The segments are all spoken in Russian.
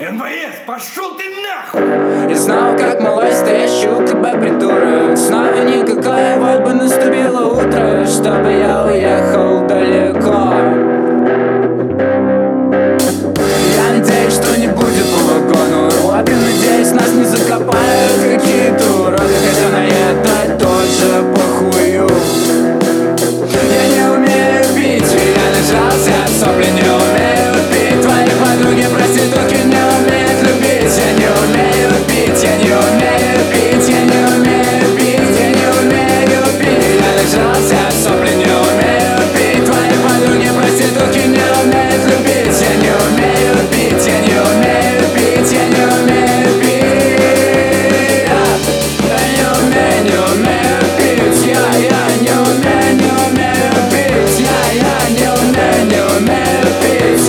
НВС, пошел ты нахуй! Я знал, как малой стоящую КБ придурок. Снова никакая, вот бы наступило утро, чтобы я уехал далеко. Я надеюсь, что не будет по вагону Робин, надеюсь, нас не закопают какие-то уроды, хотя на это тоже похую. Я не умею пить, я нажался от сопли, не умею пить. Твои подруги проститутки не умеют любить. Я не умею пить, я не умею пить, я не умею пить, я не умею пить. Я нажался от сопли, не умею пить. Твои подруги проститутки не умеют любить. Я не умею пить, я не умею пить, я не умею пить. Я не умею пить, я не умею пить. Я не умею пить,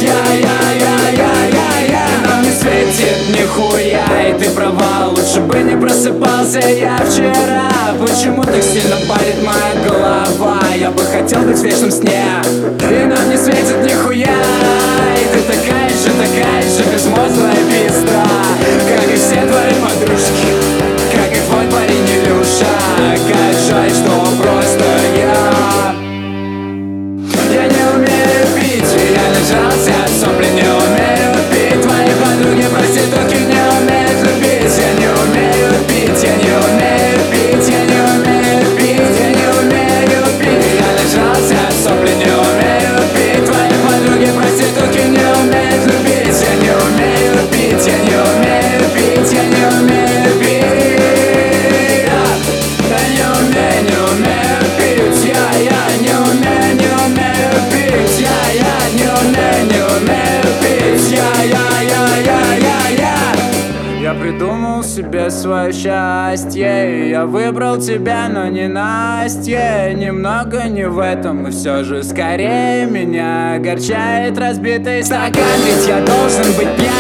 я нам не светит нихуя, и ты права, лучше бы не просыпался я вчера. Почему так сильно парит моя голова? Я бы хотел быть в вечном сне, и нам не светит нихуя. И ты такая же безмозглая пизда, как и все твои подружки, как и твой парень Илюша. Как жаль, что просто я не умею пить, я нажался от сопли, не умею пить. Твои подруги проститутки не умеют любить. Я не умею пить, я не умею пить, я не умею пить, я не умею пить. Я нажался от сопли, не умею пить. Твои подруги проститутки не умеют любить. Я не умею пить, я не умею пить, я не умею пить. Я не умею пить, я не умею пить, я не умею пить, я придумал себе свое счастье, я выбрал тебя, но не Настя. Немного не в этом, и все же скорее меня огорчает разбитый стакан. Ведь я должен быть пьян.